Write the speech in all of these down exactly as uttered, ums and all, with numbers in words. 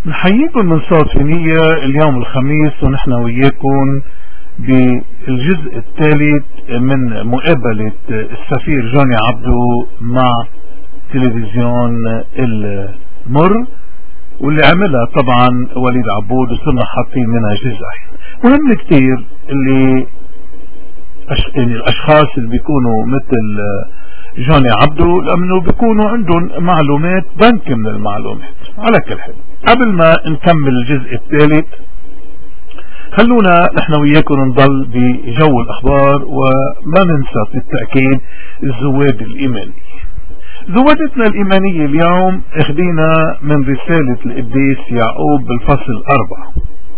نحييكم من صوت فينية اليوم الخميس، ونحن وياكم بالجزء الثالث من مقابلة السفير جوني عبدو مع تلفزيون المر، واللي عملها طبعا وليد عبود، وصرنا حاطين منها جزئين. مهم كتير اللي أش... يعني الاشخاص اللي بيكونوا مثل جوني عبدو، لانه بيكونوا عندهم معلومات بنك من المعلومات. على كل حال، قبل ما نكمل الجزء الثالث خلونا نحن وياكم نضل بجو الاخبار، وما ننسى بالتأكيد الزواد الايماني. زوادتنا الايمانية اليوم اخدينا من رسالة القديس يعقوب بالفصل اربعة،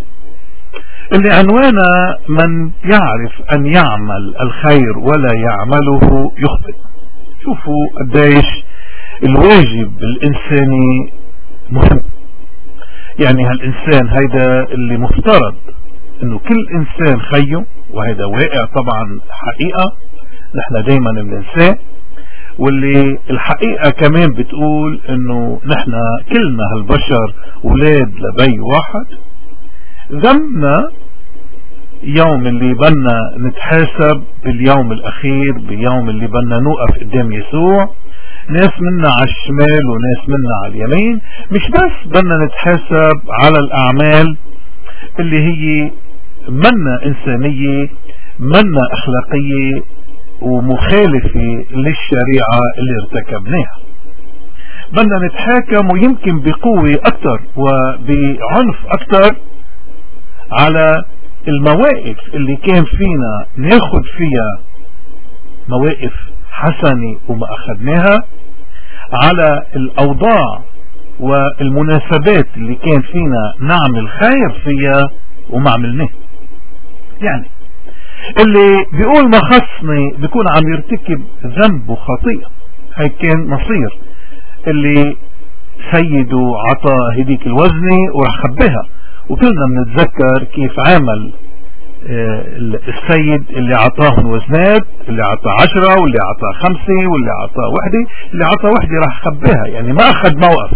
اللي عنوانها من يعرف ان يعمل الخير ولا يعمله يخطئ. شوفوا قديش الواجب الانساني مهم. يعني هالانسان هيدا اللي مفترض انه كل انسان خيه، وهيدا واقع طبعا حقيقة نحن دايما بننساه، واللي الحقيقة كمان بتقول انه نحن كلنا هالبشر ولاد لبي واحد. ذنبنا يوم اللي بدنا نتحاسب باليوم الاخير، بيوم اللي بدنا نوقف قدام يسوع، ناس منا على الشمال وناس منا على اليمين. مش بس بدنا نتحاسب على الاعمال اللي هي منا انسانية، منا اخلاقية، ومخالفة للشريعة اللي ارتكبناها. بدنا نتحاكم ويمكن بقوة اكتر وبعنف اكتر على المواقف اللي كان فينا ناخد فيها مواقف حسنة وما اخدناها، على الاوضاع والمناسبات اللي كان فينا نعمل خير فيها وما عملناه. يعني اللي بيقول ما خصني بيكون عم يرتكب ذنب وخطيئة. هاي كان مصير اللي سيده عطى هديك الوزنة وراح خبيها، وكلنا بنتذكر كيف عمل السيد اللي عطاهم وزنات، اللي عطى عشرة واللي عطى خمسة واللي عطى وحدة، اللي عطى وحدة راح خبيها، يعني ما اخذ موقف.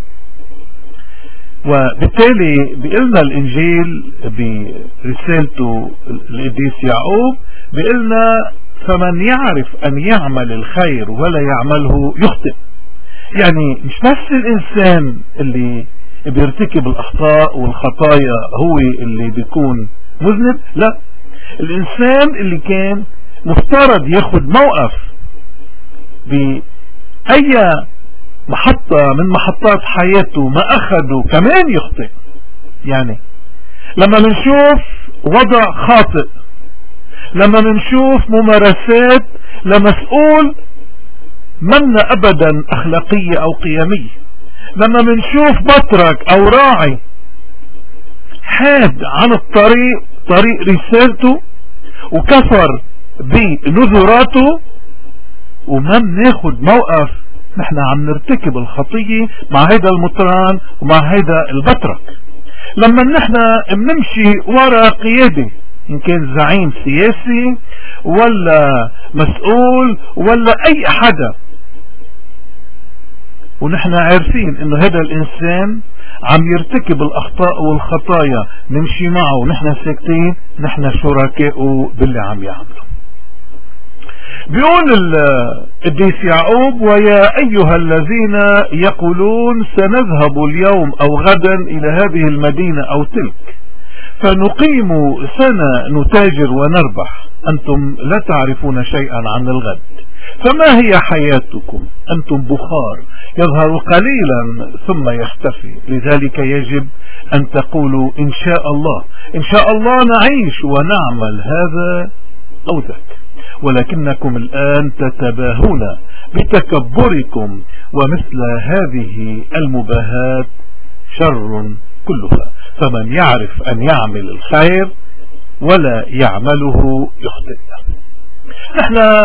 وبالتالي بيقلنا الانجيل برسالته القديس يعقوب، بيقلنا فمن يعرف ان يعمل الخير ولا يعمله يخطئ. يعني مش بس الانسان اللي بيرتكب الاخطاء والخطايا هو اللي بيكون مذنب، لا، الانسان اللي كان مفترض ياخد موقف بأي محطة من محطات حياته ما اخده كمان يخطئ. يعني لما نشوف وضع خاطئ، لما نشوف ممارسات لمسؤول منا ابدا اخلاقية او قيمية، لما بنشوف بطرك او راعي حاد عن الطريق، طريق رسالته، وكفر بنذراته، وما بناخد موقف، نحن عم نرتكب الخطية مع هيدا المطران ومع هيدا البطرك. لما نحن بنمشي ورا قيادة، ان كان زعيم سياسي ولا مسؤول ولا اي حدا، ونحن عارفين انه هذا الانسان عم يرتكب الاخطاء والخطايا، نمشي معه ونحن ساكتين، نحن شركاء باللي عم يعمله. بيقول القديس يعقوب: ويا ايها الذين يقولون سنذهب اليوم او غدا الى هذه المدينة او تلك فنقيم سنة نتاجر ونربح، انتم لا تعرفون شيئا عن الغد، فما هي حياتكم؟ أنتم بخار يظهر قليلا ثم يختفي، لذلك يجب أن تقولوا إن شاء الله، إن شاء الله نعيش ونعمل هذا أو ذاك، ولكنكم الآن تتباهون بتكبركم، ومثل هذه المباهات شر كلها. فمن يعرف أن يعمل الخير ولا يعمله يخطئ. نحن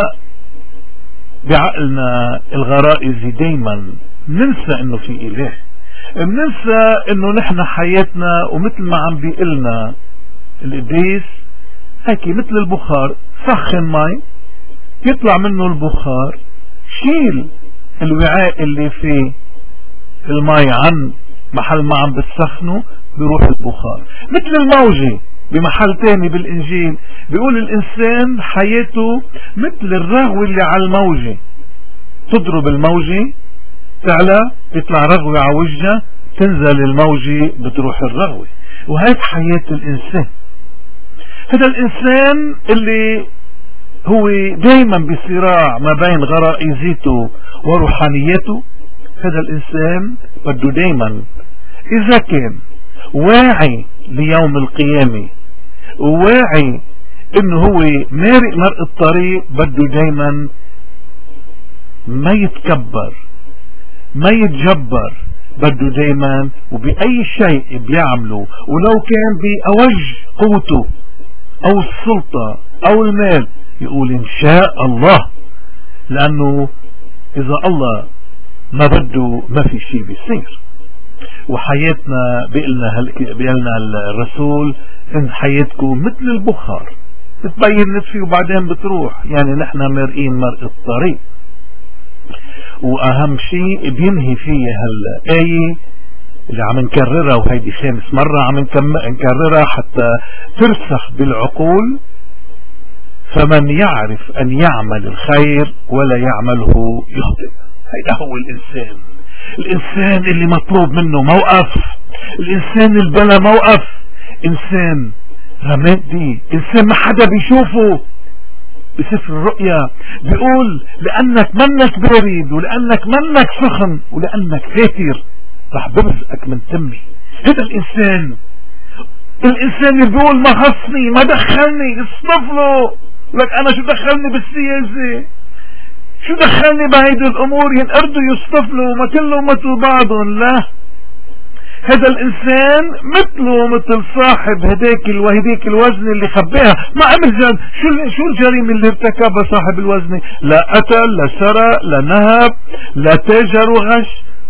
بعقلنا الغرائزي دايما ننسى انه في اله، بننسى انه نحن حياتنا ومثل ما عم بيقلنا القديس هيك مثل البخار، سخن مي يطلع منه البخار، شيل الوعاء اللي فيه المي عن محل ما عم بتسخنه بيروح البخار. مثل الموجة بمحل تاني بالإنجيل بيقول الإنسان حياته مثل الرغوة اللي على الموجة، تضرب الموجة تعلى يطلع رغوة على وجهها، تنزل الموجة بتروح الرغوة. وهذه حياة الإنسان. هذا الإنسان اللي هو دايما بصراع ما بين غرائزته وروحانيته، هذا الإنسان بده دايما إذا كان واعي ليوم القيامة وواعي إنه هو مارق مرق الطريق، بده دايما ما يتكبر ما يتجبر، بده دايما وبأي شيء بيعمله ولو كان بأوج قوته أو السلطة أو المال يقول إن شاء الله، لأنه إذا الله ما بده ما في شيء بيصير. وحياتنا بيقلنا بيقلنا الرسول إن حياتكم مثل البخار بتبين نتفي وبعدين بتروح، يعني نحن مرقين مرق الطريق. وأهم شيء بينهي فيه هالآية اللي عم نكررها، وهيدي خامس مرة عم نكررها حتى ترسخ بالعقول: فمن يعرف أن يعمل الخير ولا يعمله يخطئ. هيدا هو الإنسان، الإنسان اللي مطلوب منه موقف، الإنسان اللي بلا موقف، إنسان رمادي، إنسان ما حدا بيشوفه. بسفر الرؤيا بيقول: لأنك منك بارد ولأنك منك سخن ولأنك فاتر رح برزقك من تمي. هذا الإنسان، الإنسان اللي بيقول ما خصني ما دخلني، اصطف له لك أنا شو دخلني بالسياسة، شو دخلني بهيدي الأمور، ينقردوا يصطف له ما كلهم مثل بعضهم. لا، هذا الإنسان مثله مثل صاحب هداك وهديك الوزن اللي خباها، ما عمل جد. شو شو الجريمة اللي ارتكبها صاحب الوزن؟ لا قتل، لا سرق، لا نهب، لا تاجر وغش.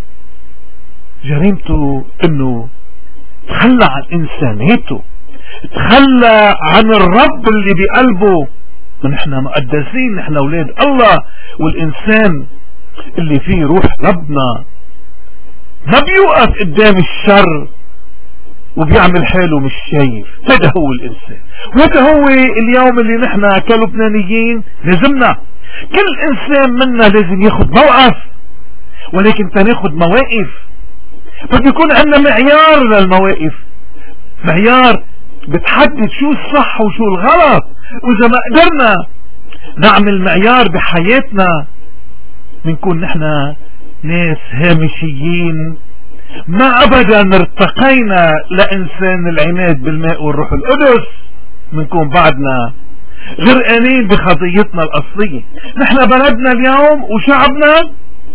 جريمته انه تخلى عن انسانيته، تخلى عن الرب اللي بقلبه. نحن مقدسين، نحن اولاد الله، والانسان اللي فيه روح ربنا ما بيوقف قدام الشر وبيعمل حاله مش شايف. هذا هو الانسان، وهذا هو اليوم اللي نحن كلبنانيين لازمنا كل انسان منا لازم ياخد موقف، ولكن تناخد مواقف بده يكون عندنا معيار للمواقف، معيار بتحدد شو الصح وشو الغلط. واذا ما قدرنا نعمل معيار بحياتنا بنكون نحن ناس هامشيين، ما ابدا ارتقينا لانسان العناد بالماء والروح القدس، بنكون بعدنا غرقانين بخطيتنا الاصليه. نحن بلدنا اليوم وشعبنا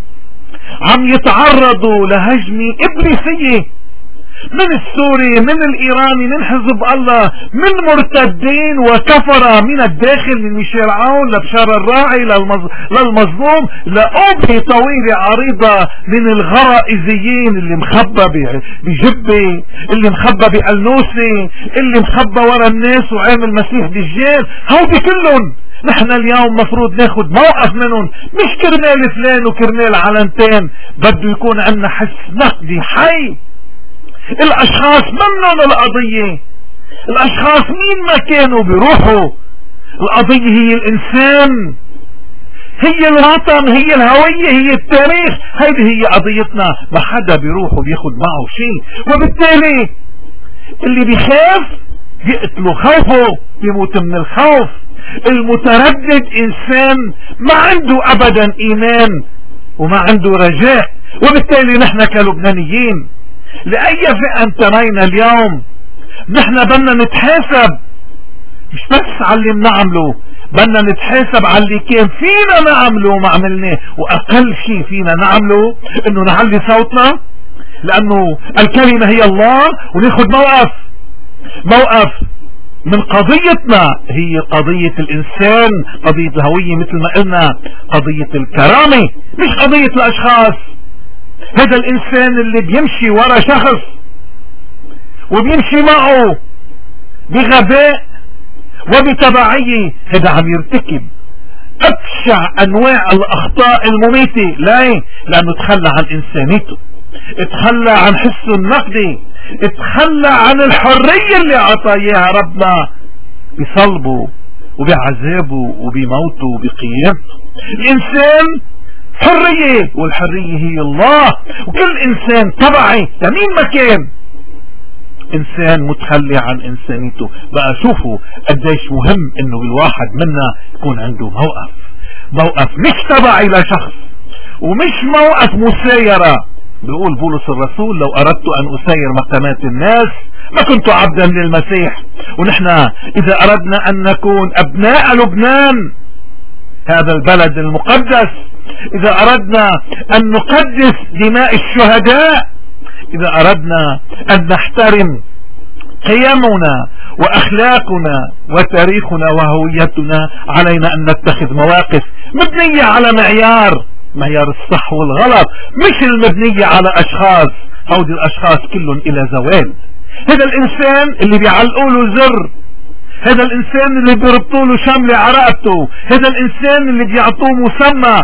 عم يتعرضوا لهجمة إبليسية من السوري، من الإيراني، من حزب الله، من مرتدين وكفرة من الداخل، من ميشيل عون لبشار الراعي للمظلوم، لأوبي طويلة عريضة من الغرائزيين اللي مخبى بجبة، اللي مخبى بقلنوسة، اللي مخبى ورا الناس وعامل مسيح دجال. هودي كلهم نحن اليوم مفروض ناخد موقف منهم، مش كرمال فلان وكرمال علنتين. بده يكون عندنا حس نقدي حي. الاشخاص منهم القضية، الاشخاص مين ما كانوا بيروحوا، القضية هي الانسان، هي الوطن، هي الهوية، هي التاريخ. هيدي هي قضيتنا، ما حدا بيروح وبياخد معه شيء. وبالتالي اللي بيخاف يقتلوا خوفه، يموت من الخوف. المتردد انسان ما عنده ابدا ايمان وما عنده رجاء. وبالتالي نحن كلبنانيين لأي فئة انتمينا اليوم نحن بدنا نتحاسب، مش بس على اللي بنعمله، بدنا نتحاسب على اللي كان فينا نعمله وما عملناه. واقل شيء فينا نعمله انه نعلي صوتنا، لانه الكلمة هي الله، وناخد موقف موقف من قضيتنا، هي قضية الإنسان، قضية الهوية مثل ما قلنا، قضية الكرامة، مش قضية الأشخاص. هذا الإنسان اللي بيمشي ورا شخص وبيمشي معه بغباء وبتبعية، هذا عم يرتكب أبشع أنواع الأخطاء المميتة. لا، لأنه تخلى عن إنسانيته. اتخلى عن حسه النقدي، اتخلى عن الحرية اللي عطى اياها ربنا بصلبه وبعذابه وبموته وبقيامته. الانسان حرية، والحرية هي الله، وكل انسان طبعي لمين ما كان انسان متخلي عن انسانيته. بقى شوفوا قديش مهم انه الواحد منا يكون عنده موقف، موقف مش تبعي لشخص ومش موقف مسايرة. بيقول بولس الرسول لو اردت ان اسير مقامات الناس ما كنت عبدا للمسيح. ونحن اذا اردنا ان نكون ابناء لبنان هذا البلد المقدس، اذا اردنا ان نقدس دماء الشهداء، اذا اردنا ان نحترم قيمنا واخلاقنا وتاريخنا وهويتنا، علينا ان نتخذ مواقف مبنية على معيار معيار الصح والغلط، مش المبنية على اشخاص. هودي الاشخاص كلهم الى زوال. هذا الانسان اللي بيعلقوا له زر، هذا الانسان اللي بيربطوا له شملة على رقبته، هذا الانسان اللي بيعطوه مسمى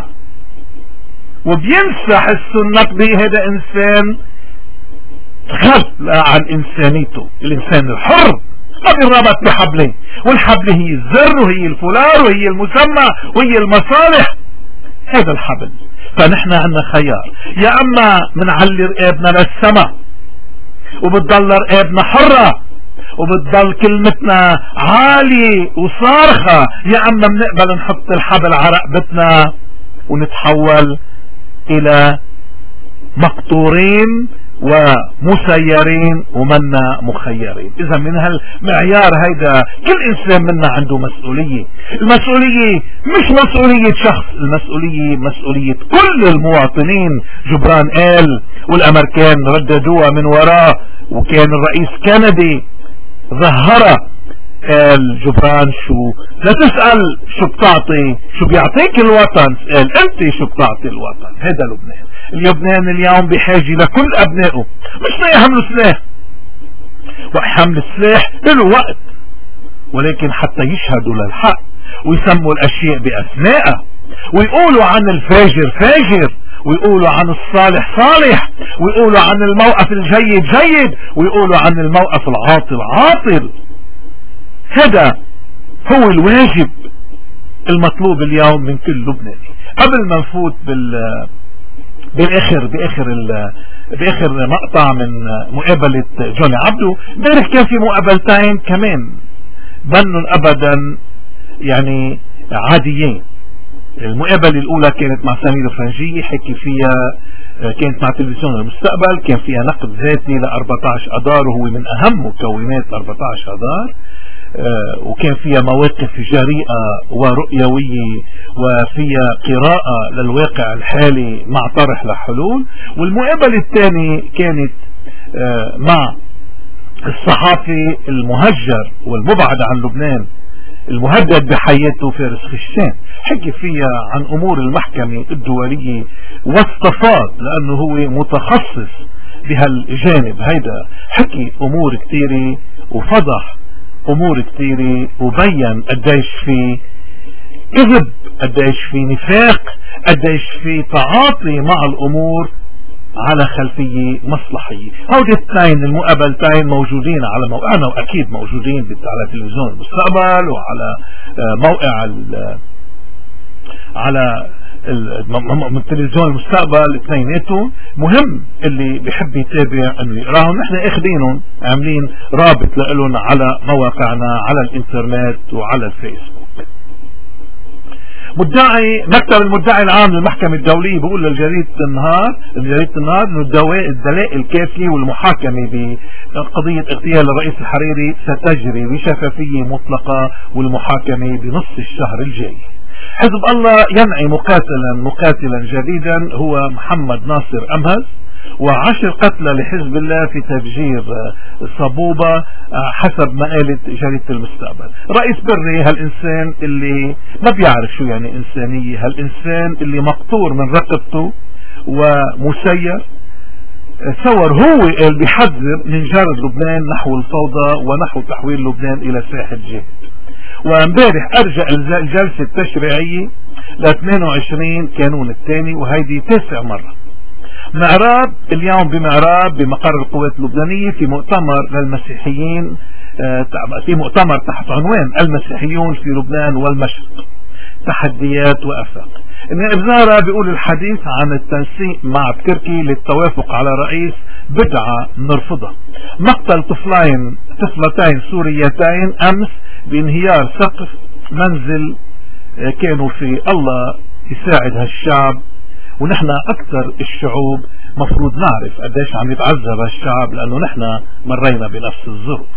وبينسى حسه النقدي، هذا انسان تخلى عن انسانيته. الانسان الحر ما بينربط بحبله، والحبل هي الزر وهي الفولار وهي المسمى وهي المصالح، هذا الحبل. فنحن عندنا خيار، يا اما منعلي رقابنا للسماء وبتضل رقابنا حرة وبتضل كلمتنا عالي وصارخة، يا اما بنقبل نحط الحبل على رقبتنا ونتحول الى مقطورين ومسيرين ومنا مخيرين. اذا من هالمعيار هيدا كل انسان منا عنده مسؤولية. المسؤولية مش مسؤولية شخص، المسؤولية مسؤولية كل المواطنين. جبران قال والامريكان رددوها من وراه، وكان الرئيس كندي ظهره قال جبران شو لا تسأل شو بتعطي، شو بيعطيك الوطن، قال انت شو بتعطي الوطن. هذا لبنان. لبنان اليوم بحاجة لكل ابنائه، مش يحملوا سلاح، وحمل السلاح له وقت، ولكن حتى يشهدوا للحق ويسموا الاشياء باسمائها، ويقولوا عن الفاجر فاجر، ويقولوا عن الصالح صالح، ويقولوا عن الموقف الجيد جيد، ويقولوا عن الموقف العاطل عاطل. هذا هو الواجب المطلوب اليوم من كل لبناني. قبل ما نفوت بال بالاخر باخر ال... باخر مقطع من مقابلة جوني عبدو، امبارح كان في مقابلتين كمان بنن ابدا يعني عاديين. المقابلة الاولى كانت مع سمير فرنجي، حكي فيها، كانت مع تلفزيون المستقبل، كان فيها نقد ذاتي ل أربعة عشر اذار، وهو من اهم مكونات أربعة عشر اذار، وكان فيها مواقف جريئة ورؤيوية وفيها قراءة للواقع الحالي مع طرح لحلول. والمقابلة الثانية كانت مع الصحافي المهجر والمبعد عن لبنان المهدد بحياته فارس خشان، حكي فيها عن امور المحكمة الدولية واستفاض لانه هو متخصص بهالجانب هيدا، حكي امور كتيرة وفضح امور كتيرة وبين قديش في كذب، قديش في نفاق، قديش في تعاطي مع الامور على خلفية مصلحية. هودي الاثنين المقابلتين موجودين على موقعنا، واكيد موجودين على تلفزيون المستقبل وعلى موقع على من تلفزيون المستقبل اثنيناتهم. مهم اللي بيحب يتابع انه يقراهم، نحن اخذينهم عاملين رابط لهم على مواقعنا على الانترنت وعلى الفيسبوك. مدعي مكتب المدعي العام للمحكمة الدولية بيقول لجريدة النهار لجريدة النهار انه الدلائل الكافية والمحاكمة بقضية اغتيال الرئيس الحريري ستجري بشفافية مطلقة، والمحاكمة بنص الشهر الجاي. حزب الله ينعي مقاتلا مقاتلا جديدا هو محمد ناصر أمهز، وعشر قتلى لحزب الله في تفجير صبوبة حسب ما قالت جريدة المستقبل. رئيس بري هالإنسان اللي ما بيعرف شو يعني إنسانية، هالإنسان اللي مقطور من رقبته ومسير، صور هو اللي بيحذر من جرد لبنان نحو الفوضى ونحو تحويل لبنان إلى ساحة جهد. وامبارح ارجع الجلسة التشريعية ل اثنين وعشرين كانون الثاني، وهيدي تاسع مرة. معراب اليوم بمعراب بمقر القوات اللبنانية في مؤتمر للمسيحيين، في مؤتمر تحت عنوان المسيحيون في لبنان والمشرق تحديات وآفاق. النائب زارة بيقول الحديث عن التنسيق مع تركي للتوافق على رئيس بدعة نرفضها. مقتل طفلين طفلتين سوريتين أمس بانهيار سقف منزل كانوا في. الله يساعد هالشعب، ونحن أكثر الشعوب مفروض نعرف قديش عم يتعذب هالشعب لأنه نحن مرينا بنفس الظروف.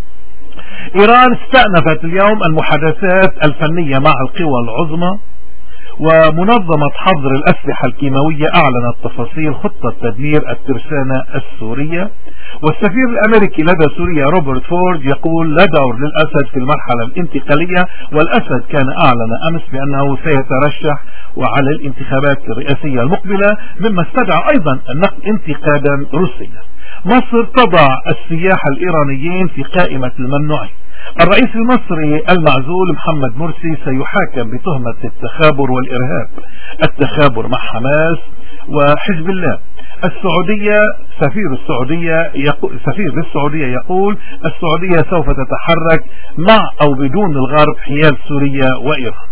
إيران استأنفت اليوم المحادثات الفنية مع القوى العظمى، ومنظمة حظر الأسلحة الكيماوية أعلنت تفاصيل خطة تدمير الترسانة السورية. والسفير الأمريكي لدى سوريا روبرت فورد يقول لا دور للأسد في المرحلة الانتقالية، والأسد كان أعلن أمس بأنه سيترشح وعلى الانتخابات الرئاسية المقبلة، مما استدعى أيضا النقد انتقادا روسيا. مصر تضع السياح الإيرانيين في قائمة الممنوعين. الرئيس المصري المعزول محمد مرسي سيحاكم بتهمة التخابر والإرهاب، التخابر مع حماس وحزب الله. السعودية سفير السعودية يقول سفير السعودية يقول السعودية سوف تتحرك مع أو بدون الغرب حيال سوريا وإيران.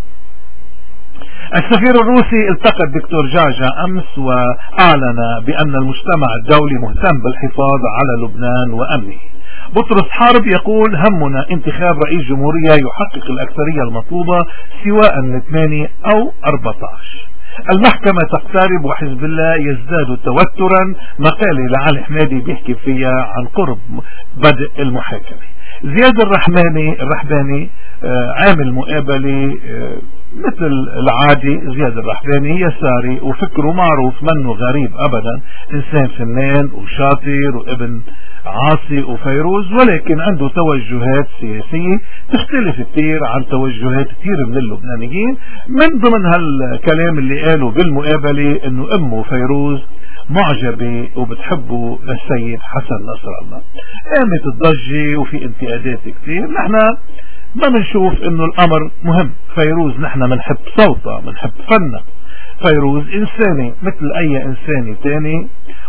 السفير الروسي التقى الدكتور جاجا أمس وأعلن بأن المجتمع الدولي مهتم بالحفاظ على لبنان وأمنه. بطرس حرب يقول همنا انتخاب رئيس جمهورية يحقق الأكثرية المطلوبة سواء من ثمانية أو أربعة عشر. المحكمة تقترب وحزب الله يزداد توترا، مقالة لعلي حمادي بيحكي فيها عن قرب بدء المحاكمة. زياد الرحماني الرحباني عامل مقابلة مثل العادي. زياد الرحباني يساري وفكره معروف منه غريب أبدا، إنسان فنان وشاطر وابن عاصي وفيروز، ولكن عنده توجهات سياسية تختلف كثير عن توجهات كثير من اللبنانيين. من ضمن هالكلام اللي قاله بالمقابلة انه امه فيروز معجبة وبتحبه للسيد حسن نصر الله. قامت الضجة وفي انتقادات كثير. نحن ما بنشوف انه الامر مهم. فيروز نحن بنحب صوتها، بنحب فنها. فيروز انسانة مثل اي انسان تاني،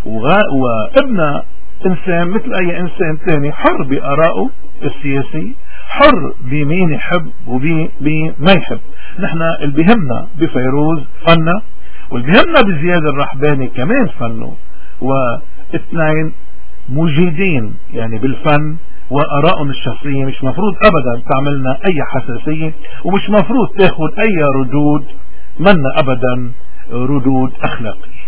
وابنها انسان مثل اي انسان تاني، حر بارائه السياسي، حر بمين يحب وبما يحب. نحن اللي بيهمنا بفيروز فنها، واللي بيهمنا بزياد الرحباني كمان فنه، واثنين مجيدين يعني بالفن وارائهم الشخصية. مش مفروض ابدا تعملنا اي حساسية، ومش مفروض تاخد اي ردود منا ابدا ردود اخلاقية.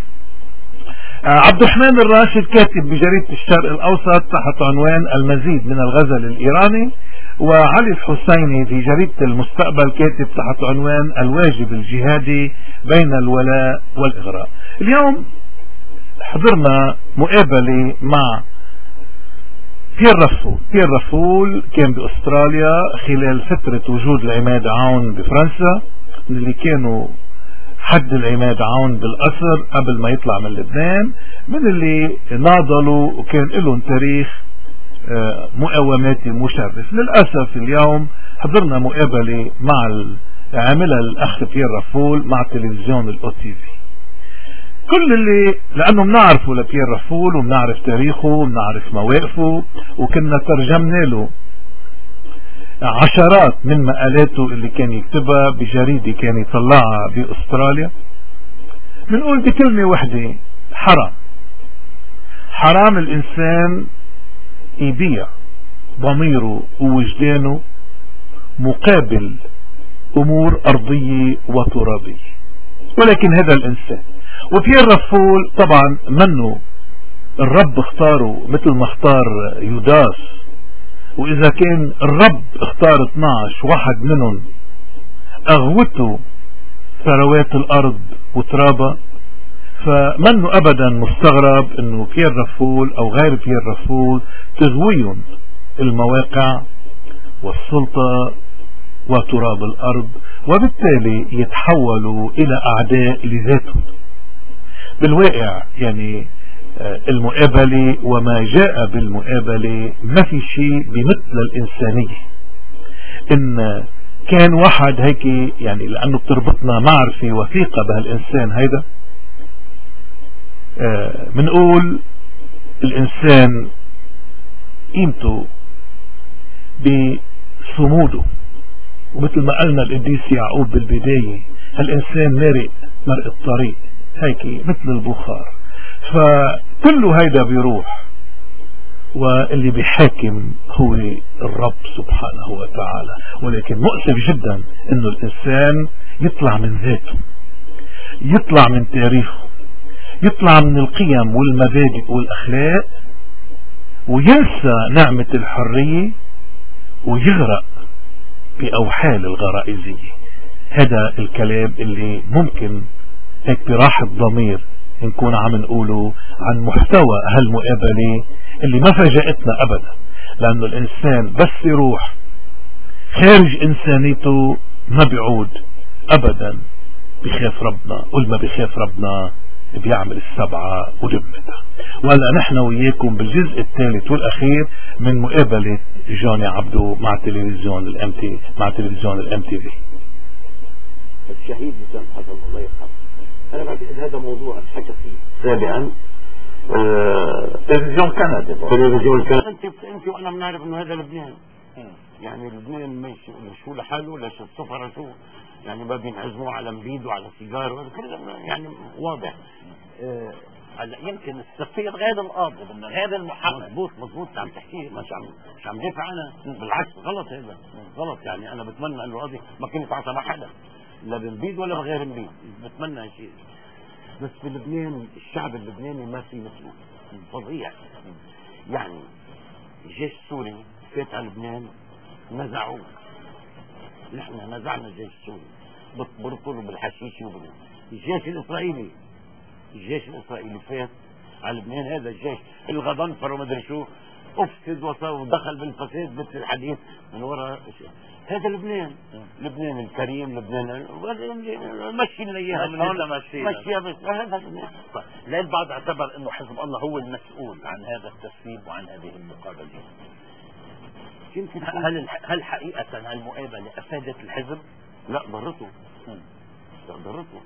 عبد الرحمن الراشد كاتب بجريدة الشرق الأوسط تحت عنوان المزيد من الغزل الإيراني، وعلي الحسيني في جريدة المستقبل كاتب تحت عنوان الواجب الجهادي بين الولاء والإغراء. اليوم حضرنا مقابلة مع بيير رافول. بيير رافول كان بأستراليا خلال فترة وجود العماد عون بفرنسا، من اللي كانوا حد العماد عون بالأسر قبل ما يطلع من لبنان، من اللي ناضلوا وكان لهم تاريخ مقاوماتي مشرف. للأسف اليوم حضرنا مقابلة مع عاملها الأخ بيير رافول مع تلفزيون الأو تي في. كل اللي لأنه بنعرفه لبيير رافول وبنعرف تاريخه وبنعرف مواقفه، وكنا ترجمنا له عشرات من مقالاته اللي كان يكتبها بجريدة كان يطلعها بأستراليا. بنقول بكلمة واحدة: حرام. حرام الإنسان يبيع ضميره ووجدانه مقابل أمور أرضية وترابية. ولكن هذا الإنسان وبيير رافول طبعا منه الرب اختاره مثل ما اختار يوداس، وإذا كان الرب اختار اثناشر واحد منهم أغوته ثروات الأرض وترابها، فمنه أبدا مستغرب أنه بيير رافول أو غير بيير رافول تغويهم المواقع والسلطة وتراب الأرض، وبالتالي يتحولوا إلى أعداء لذاتهم. بالواقع يعني المقابلة وما جاء بالمقابلة ما في شيء بمثل الإنسانية. إن كان واحد هيك يعني لأنه بتربطنا معرفة وثيقة بهالإنسان هيدا، بنقول آه الإنسان قيمته بصموده، ومثل ما قالنا القديس يعقوب بالبداية الإنسان مرق مرق الطريق هيك مثل البخار، فكله هيدا بيروح، واللي بيحاكم هو الرب سبحانه وتعالى. ولكن مؤسف جدا انه الانسان يطلع من ذاته، يطلع من تاريخه، يطلع من القيم والمبادئ والاخلاق، وينسى نعمة الحرية ويغرق بأوحال الغرائزية. هذا الكلام اللي ممكن هيك براحة ضمير نكون عم نقوله عن محتوى هالمقابلة اللي ما فاجأتنا أبدا، لأنه الإنسان بس يروح خارج إنسانيته ما بيعود أبدا بخاف ربنا، قل ما بخاف ربنا بيعمل السبعة ودمتها. وهلا نحن وياكم بالجزء الثالث والأخير من مقابلة جوني عبدو مع تلفزيون الام تي مع تلفزيون الام تي في. الشهيد حسام حسن الله يرحمه، أنا بعتقد هذا موضوع حكى فيه سابقا تلفزيون كندا تلفزيون كندا. انت انت وانا بنعرف انه هذا لبنان، يعني لبنان ماشي شو لحاله لا شو السفر شو، يعني ما بينعزموا على مبيد وعلى سيجار وهذا كله يعني واضح. هلا يمكن السفير غير القاضي غير المحقق. مضبوط مضبوط عم تحكيه، مش عم مش عم دافع عنها، بالعكس غلط هذا غلط. يعني انا بتمنى انه القاضي ما كان يتعاطى مع حدا لا بمبيد ولا بغير مبيد، بتمنى هالشيء. بس في لبنان الشعب اللبناني ما في مثله، فظيع. يعني الجيش السوري فات على لبنان نزعوه، نحن نزعنا الجيش السوري بالطرطل وبالحشيش وبال الجيش الاسرائيلي الجيش الاسرائيلي فات على لبنان، هذا الجيش الغضنفر وما ادري شو افسد ودخل بالفساد مثل الحديث من وراء. هذا لبنان، لبنان الكريم، لبنان مشي لنا اياها من هون مشينا مشيها بس هذا لبنان. لا البعض اعتبر انه حزب الله هو المسؤول عن هذا التسريب وعن هذه المقابله. يمكن هل هل حقيقه هالمقابله افادت الحزب؟ لا ضرته، لا ضرته،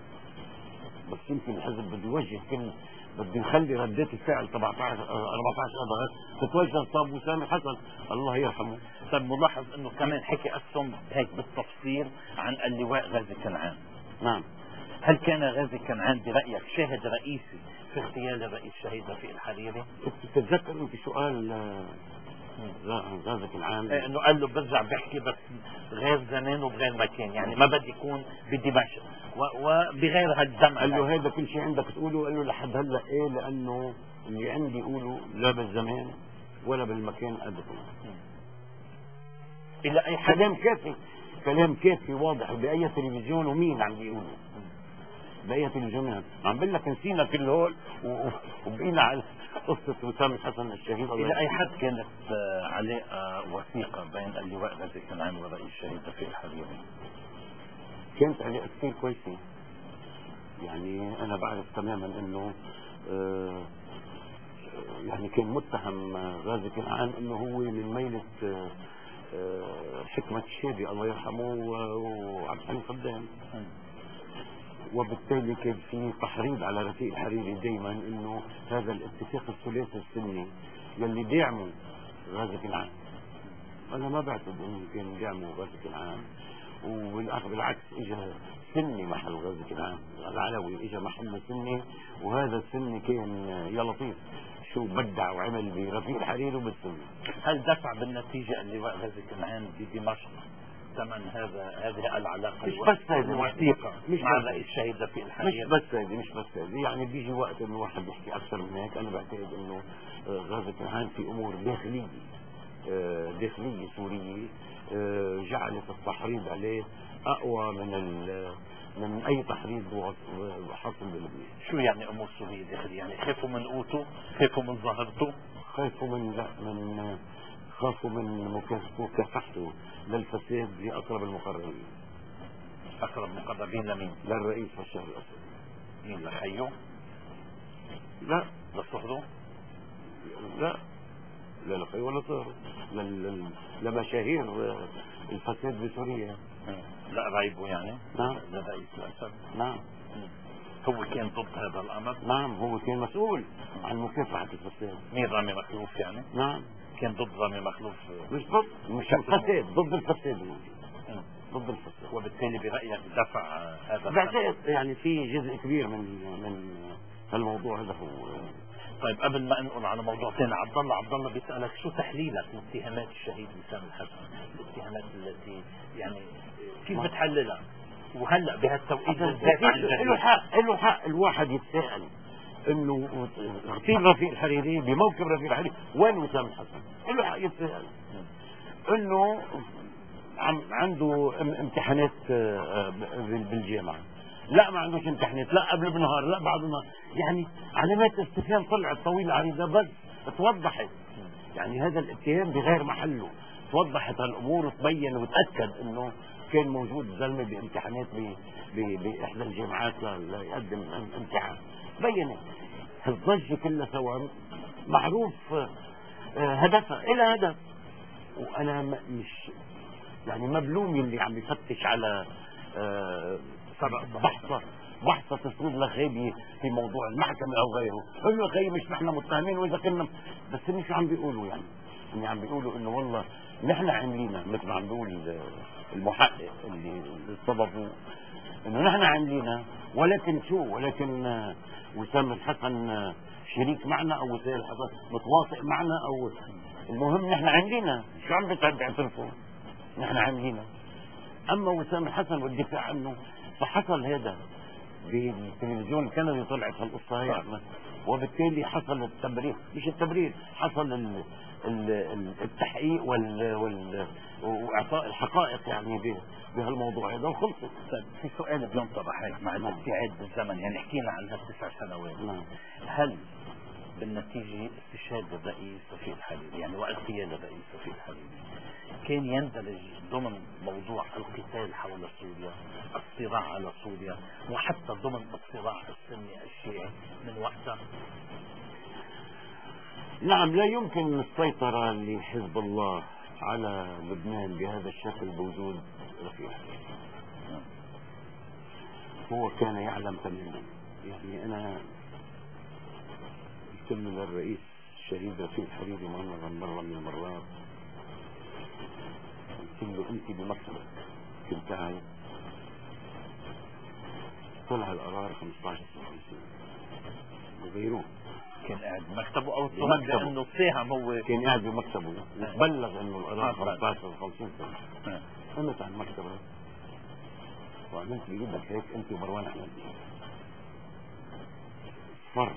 بس يمكن الحزب بده يوجه كل بده يخلي ردات الفعل سبعطعش أربعطعش اغسطس تتوجه صاب وسامي حسن الله يرحمه. طب ملاحظ انه كمان حكي اسهم هيك بالتفصيل عن اللواء غازي كنعان. نعم. هل كان غازي كنعان برايك شاهد رئيسي في اغتيال الرئيس شهيد رفيق الحريري؟ تتذكر انت شو قال غازي كنعان؟ انه قال له برجع بحكي بس غير زمان وبغير مكان، يعني ما بدي يكون بدمشق وبغير هالدم. قال له هذا كل شيء عندك تقوله؟ قال له لحد هلا ايه، لانه اللي عندي يقولوا لا بالزمان ولا بالمكان ابدا. الى اي حد كلام كافي، كلام كافي واضح. باي تلفزيون ومين عم بيقولوا؟ باي تلفزيون؟ عم بقول لك نسينا كل هول وبقينا على قصه وسام حسن الشهيد. الى اي حد كانت علاقه وثيقه بين اللواء غازي كنعان والرئيس الشهيد رفيق الحريري؟ كانت علاقه كثير كويسه. يعني انا بعرف تماما انه آه يعني كان متهم غازي كنعان انه هو من ميلة آه حكمة الشادي الله يرحمه وعبد الحليم صدام، وبالتالي كان في تحريض على رفيق الحريري دائما انه هذا الاتفاق الثلاثي السني يلي دعموا غازي كنعان. انا ما بعتقد انه كان دعموا غازي كنعان، وبالعكس اجى سني محل غازي كنعان، العلوي اجى محل سني، وهذا السني كان يا لطيف شو بدع وعمل برفيق الحريري وبالسني. هل دفع بالنتيجه اللواء غازي كنعان بدمشق ثمن هذا هذه العلاقه مش بس هذه الوثيقه مش مع الرئيس الشهيد رفيق الحريري؟ مش بس هذه مش بس هذه يعني بيجي وقت انه الواحد بيحكي اكثر من هيك. انا بعتقد انه غازي كنعان في امور داخليه داخليه سوريه جعلت التحريض عليه اقوى من من اي تحريض حصل بلبنان. شو يعني امور سوريه داخليه؟ يعني خافوا من قوته، خافوا من ظاهرته، خافوا من لا من خافوا من مكافحته للفساد لاقرب المقربين. اقرب مقربين لمين؟ للرئيس بشار الاسد. مين؟ لخيو؟ لا لصهره؟ لا لا لخيو ولا صهره، لمشاهير الفساد بسوريا. لا قرايبه يعني؟ نعم. لرئيس الاسد؟ نعم. هو كان ضد هذا الامر؟ نعم، هو كان مسؤول عن مكافحة الفساد. مين؟ رامي مخلوف يعني؟ نعم، كان ضد رامي مخلوف؟ مش ضد، مش الفساد، ضد الفساد، ضد الفساد. وبالتالي برأيك دفع هذا؟ بعتقد يعني في جزء كبير من من الموضوع هذا هو. طيب قبل ما انقل على موضوع ثاني، عبد الله عبد الله بيسألك شو تحليلك لاتهامات الشهيد وسام الحسن، الاتهامات التي يعني كيف بتحللها؟ وهلا بهالتوقيت بالذات عن له حق، له حق الواحد يتساءل انه اغتيل رفيق الحريري بموكب رفيق الحريري، وين وسام الحسن؟ له حق يتساءل انه عم عنده امتحانات بالجامعه، لا ما عندوش امتحانات، لا قبل بنهار، لا بعد نهار، يعني علامات استفهام طلعت طويله عريضه، بس توضحت يعني هذا الاتهام بغير محله، توضحت هالامور وتبين وتاكد انه كان موجود زلمه بامتحانات باحدى الجامعات ليقدم امتحان، بينت الضجه كلها سوا معروف هدفها الى هدف. وانا مش يعني مبلوم اللي عم يفتش على بحثه بحثه تسريب لغيبي في موضوع المحكمه او غيره، قال له خي مش نحن متهمين واذا كنا، بس مش عم بيقولوا يعني يعني عم بيقولوا انه والله نحن عاملينها، مثل ما عم بيقول المحقق اللي استضافوه انه نحن عاملينها، ولكن شو ولكن وسام الحسن شريك معنا او وسام الحسن متواطئ معنا، او المهم نحن عاملينها، شو عم بتعترفوا؟ نحن عاملينها. اما وسام الحسن والدفاع عنه فحصل هذا بالتلفزيون الكندي، طلعت هالقصه هي، وبالتالي حصل التبرير، مش التبرير، حصل ال ال التحقيق وال وال واعطاء الحقائق يعني بهالموضوع هذا وخلصت. طيب في سؤال بينطرح هيك مع الابتعاد بالزمن، يعني حكينا عن هالتسع سنوات، نعم. هل بالنتيجه استشهاد الرئيس رفيق الحريري يعني واغتيال الرئيس رفيق الحريري كان يندرج ضمن موضوع القتال حول سوريا، الصراع على سوريا، وحتى ضمن الصراع السني الشيعي من وقتها؟ نعم، لا يمكن السيطرة لحزب الله على لبنان بهذا الشكل بوجود رفيق الحريري. هو كان يعلم تماما، يعني أنا قلت للرئيس الشهيد رفيق الحريري مرة مرة من المرات، قلت له أنت بمكتبك كنت قاعد، طلع القرار خمسة عشر وخمسين وغيروه، كان قاعد بمكتبه او اتهم بانه ساهم، هو كان قاعد بمكتبه وبلغ انه القرار خمسة عشر وخمسين سنه. قمت على المكتبه وعملت بيدك هيك انت ومروان احمد فر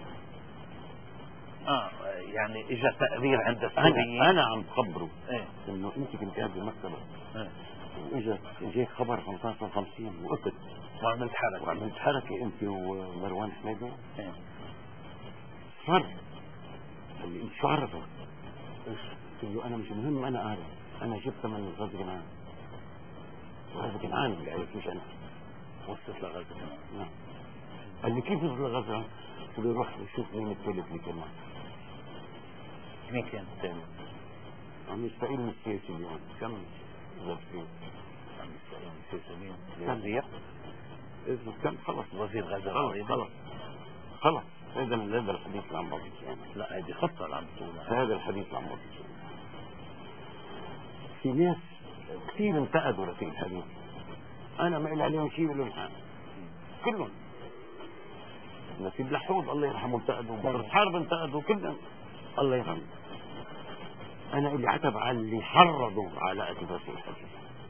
اه يعني اجى تقرير عند السوريين، انا انا عم بخبره ايه؟ انه انت كنت قاعد بمكتبه، ايه؟ واجا اجاك خبر خمسة عشر وخمسين وقفت وعملت حركه وعملت حركه انت ومروان حميدي، ايه؟ فر اللي انت شو عرفك؟ قلت له انا مش مهم، انا اعرف، انا جبت من غزة كنعان، وغزة كنعان اللي قالت مش انا وصلت لغزة كنعان. نعم. قال لي كيف وصلت لغزة؟ قلت له روح شوف مين الثالث اللي كان معك. مين كان الثالث؟ عم يستقيل من السياسي اليوم، كم غزة عم يستقيل من السياسي اليوم؟ وزير؟ اسمه كم؟ خلص وزير غزة خلص خلص خلص هذا هذا الحديث اللي عم بقول يعني. لا هذه خطة اللي عم تقولها، هذا الحديث اللي عم بقول. في ناس كثير انتقدوا رفيق الحديث، انا ما إلي عليهم شيء ولا الحال كلهم، نسيب لحود الله يرحمه انتقدوا، بطرس حرب انتقدوا، كلهم الله يرحمه. انا اللي عتب على اللي حرضوا على قتل رفيق الحديث.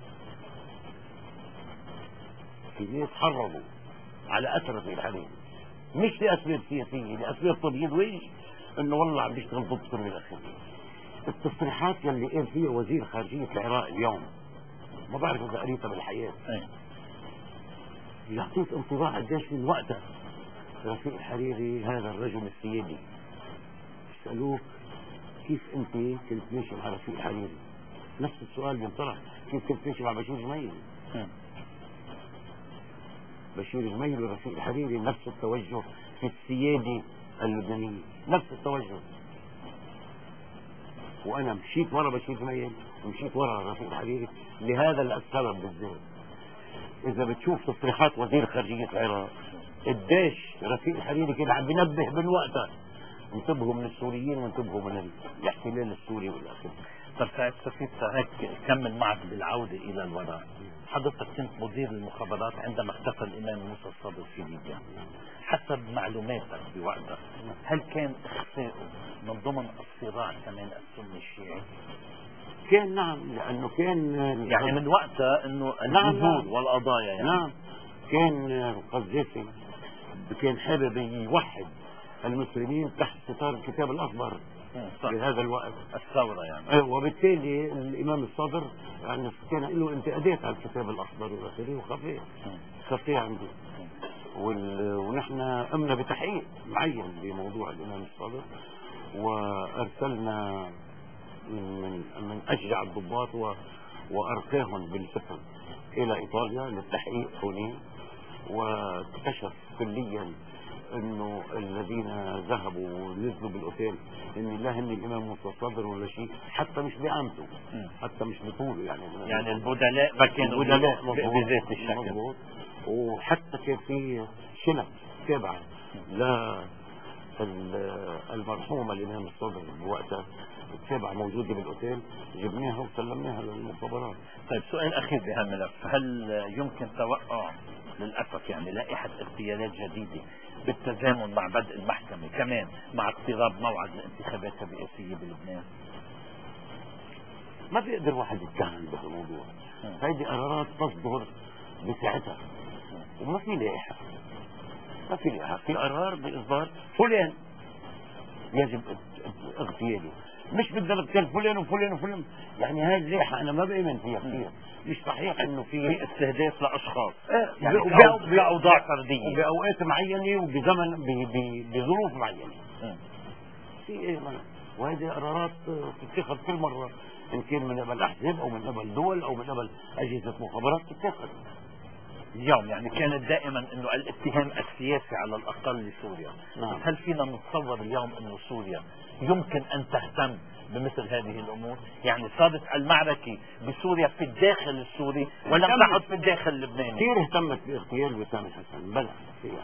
في ناس حرضوا على قتل رفيق الحديث مش لاسباب سياسيه، لاسباب تبييض وجه، انه والله عم بيشتغل ضد سوريا الداخليه. التصريحات يلي قال فيها وزير خارجيه العراق اليوم، ما بعرف اذا قريتها بالحياه، ايه؟ يعطيك انطباع قديش من وقتها رفيق الحريري هذا الرجل السيادي. يسالوك كيف انت كنت ماشي مع رفيق الحريري؟ نفس السؤال بينطرح، كيف كنت ماشي مع بشير جميل؟ بشير جميل ورفيق الحريري نفس التوجه في السيادة اللبنانية، نفس التوجه. وانا مشيت ورا بشير جميل ومشيت ورا رفيق الحريري لهذا السبب بالذات. اذا بتشوف تصريحات وزير خارجيه العراق قديش رفيق الحريري كده عم بينبه من وقتها انتبهوا من السوريين وانتبهوا من الاحتلال السوري والاخر. طب سعد سفير هيك كمل معك بالعوده الى الوراء. حضرتك كنت مدير المخابرات عندما اختفى الامام موسى الصدر في ليبيا. حسب معلوماتك بوقتها هل كان اخفائه من ضمن الصراع كمان السني الشيعي؟ كان نعم، لانه كان يعني من وقتها انه الجذور والقضايا يعني. نعم كان القذافي كان حابب يوحد المسلمين تحت ستار الكتاب الاخضر في هذا الوقت الثوره يعني. وبالتالي الامام الصدر يعني كان له انتقادات على الكتاب الاخضر والى اخره وخفيه خفيه عنده. ونحن قمنا بتحقيق معين بموضوع الامام الصدر، وارسلنا من من اشجع الضباط وارقاهم بالفطر الى ايطاليا للتحقيق هناك، واكتشف كليا انه الذين ذهبوا ونزلوا بالاوتيل ان لا هن الامام موسى الصدر ولا شيء، حتى مش بعامته حتى مش بطوله يعني يعني البدلاء ما كانوا البدلاء بذات الشكل مضبوط. وحتى كان في شنب تابعه لا المرحوم الامام الصدر بوقتها التابعه موجوده بالاوتيل، جبناها وسلمناها للمخابرات. طيب سؤال اخير بهالملف، هل يمكن توقع للاسف يعني لائحه اغتيالات جديده بالتزامن مع بدء المحكمه كمان مع اقتراب موعد الانتخابات الرئاسيه بلبنان؟ ما بيقدر واحد يتكهن بهذا الموضوع، هيدي قرارات تصدر بساعتها وما في لائحه، ما في لائحه، في قرار باصدار فلان يجب اغتياله، مش بدنا نقتل فلان وفلان وفلان، يعني هاي اللائحه انا ما بامن فيها كثير، مش صحيح انه في استهداف لاشخاص يعني باوضاع فرديه وباوقات معينه وبزمن بظروف معينه. في ايه وهذه قرارات تتخذ كل مره ان كان من قبل احزاب او من قبل دول او من قبل اجهزه مخابرات تتخذ. اليوم يعني كانت دائما انه الاتهام السياسي على الاقل لسوريا. نعم. هل فينا نتصور اليوم انه سوريا يمكن ان تهتم بمثل هذه الامور؟ يعني صارت المعركه بسوريا في الداخل السوري ولم تعد في الداخل اللبناني. كثير اهتمت باغتيال وسام الحسن، بلى كثير